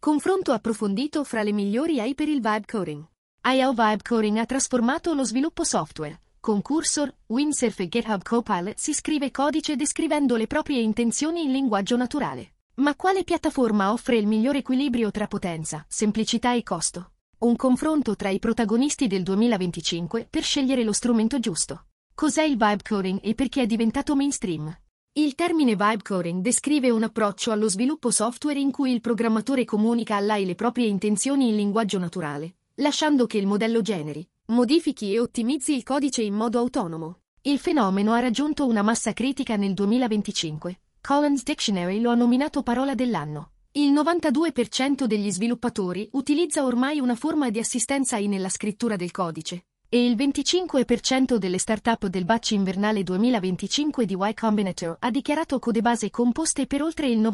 Confronto approfondito fra le migliori AI per il vibe coding. AI Vibe Coding ha trasformato lo sviluppo software. Con Cursor, Windsurf e GitHub Copilot si scrive codice descrivendo le proprie intenzioni in linguaggio naturale. Ma quale piattaforma offre il migliore equilibrio tra potenza, semplicità e costo? Un confronto tra i protagonisti del 2025 per scegliere lo strumento giusto. Cos'è il vibe coding e perché è diventato mainstream? Il termine vibe coding descrive un approccio allo sviluppo software in cui il programmatore comunica all'AI le proprie intenzioni in linguaggio naturale, lasciando che il modello generi, modifichi e ottimizzi il codice in modo autonomo. Il fenomeno ha raggiunto una massa critica nel 2025. Collins Dictionary lo ha nominato parola dell'anno. Il 92% degli sviluppatori utilizza ormai una forma di assistenza AI nella scrittura del codice, e il 25% delle startup del batch invernale 2025 di Y Combinator ha dichiarato codebase composte per oltre il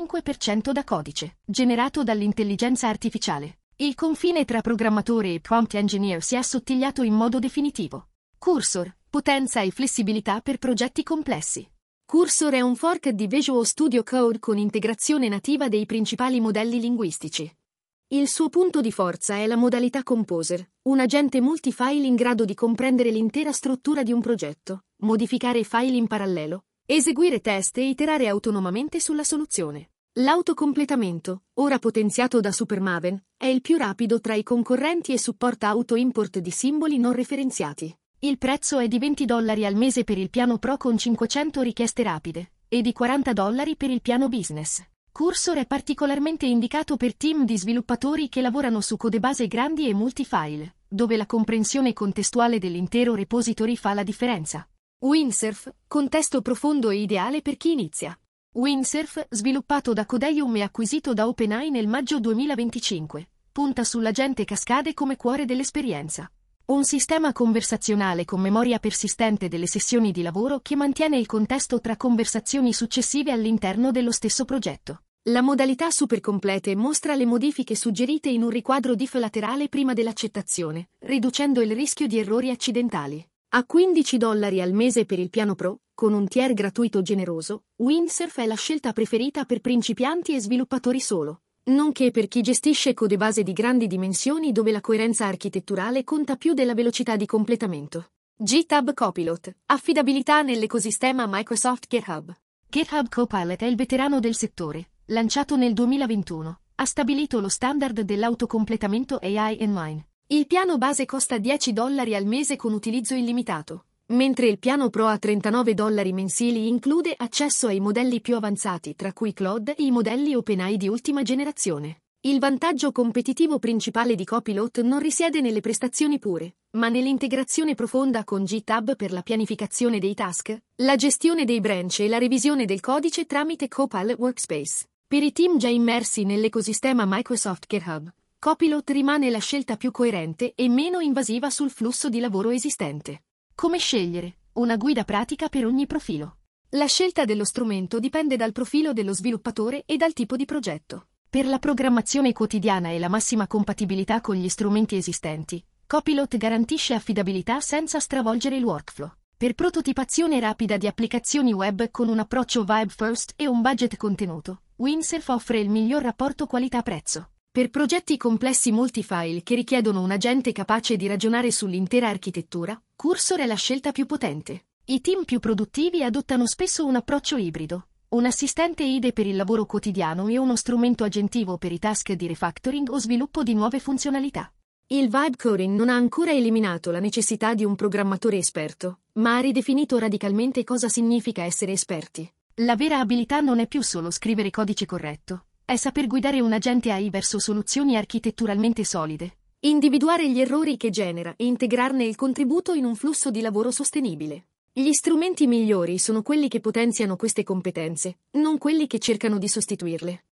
95% da codice generato dall'intelligenza artificiale. Il confine tra programmatore e prompt engineer si è assottigliato in modo definitivo. Cursor, potenza e flessibilità per progetti complessi. Cursor è un fork di Visual Studio Code con integrazione nativa dei principali modelli linguistici. Il suo punto di forza è la modalità Composer, un agente multifile in grado di comprendere l'intera struttura di un progetto, modificare file in parallelo, eseguire test e iterare autonomamente sulla soluzione. L'autocompletamento, ora potenziato da Supermaven, è il più rapido tra i concorrenti e supporta auto-import di simboli non referenziati. Il prezzo è di $20 al mese per il piano Pro con 500 richieste rapide, e di $40 per il piano Business. Cursor è particolarmente indicato per team di sviluppatori che lavorano su codebase grandi e multifile, dove la comprensione contestuale dell'intero repository fa la differenza. Windsurf, contesto profondo e ideale per chi inizia. Windsurf, sviluppato da Codeium e acquisito da OpenAI nel maggio 2025, punta sull'agente cascade come cuore dell'esperienza. Un sistema conversazionale con memoria persistente delle sessioni di lavoro che mantiene il contesto tra conversazioni successive all'interno dello stesso progetto. La modalità supercomplete mostra le modifiche suggerite in un riquadro diff laterale prima dell'accettazione, riducendo il rischio di errori accidentali. A $15 al mese per il piano Pro, con un tier gratuito generoso, Windsurf è la scelta preferita per principianti e sviluppatori solo, nonché per chi gestisce codebase di grandi dimensioni dove la coerenza architetturale conta più della velocità di completamento. GitHub Copilot, affidabilità nell'ecosistema Microsoft GitHub. GitHub Copilot è il veterano del settore, lanciato nel 2021, ha stabilito lo standard dell'autocompletamento AI inline. Il piano base costa $10 al mese con utilizzo illimitato, mentre il piano Pro a $39 mensili include accesso ai modelli più avanzati tra cui Claude e i modelli OpenAI di ultima generazione. Il vantaggio competitivo principale di Copilot non risiede nelle prestazioni pure, ma nell'integrazione profonda con GitHub per la pianificazione dei task, la gestione dei branch e la revisione del codice tramite Copilot Workspace. Per i team già immersi nell'ecosistema Microsoft GitHub, Copilot rimane la scelta più coerente e meno invasiva sul flusso di lavoro esistente. Come scegliere? Una guida pratica per ogni profilo. La scelta dello strumento dipende dal profilo dello sviluppatore e dal tipo di progetto. Per la programmazione quotidiana e la massima compatibilità con gli strumenti esistenti, Copilot garantisce affidabilità senza stravolgere il workflow. Per prototipazione rapida di applicazioni web con un approccio Vibe First e un budget contenuto, Windsurf offre il miglior rapporto qualità-prezzo. Per progetti complessi multifile che richiedono un agente capace di ragionare sull'intera architettura, Cursor è la scelta più potente. I team più produttivi adottano spesso un approccio ibrido, un assistente IDE per il lavoro quotidiano e uno strumento agentivo per i task di refactoring o sviluppo di nuove funzionalità. Il vibe coding non ha ancora eliminato la necessità di un programmatore esperto, ma ha ridefinito radicalmente cosa significa essere esperti. La vera abilità non è più solo scrivere codice corretto. È saper guidare un agente AI verso soluzioni architetturalmente solide, individuare gli errori che genera e integrarne il contributo in un flusso di lavoro sostenibile. Gli strumenti migliori sono quelli che potenziano queste competenze, non quelli che cercano di sostituirle.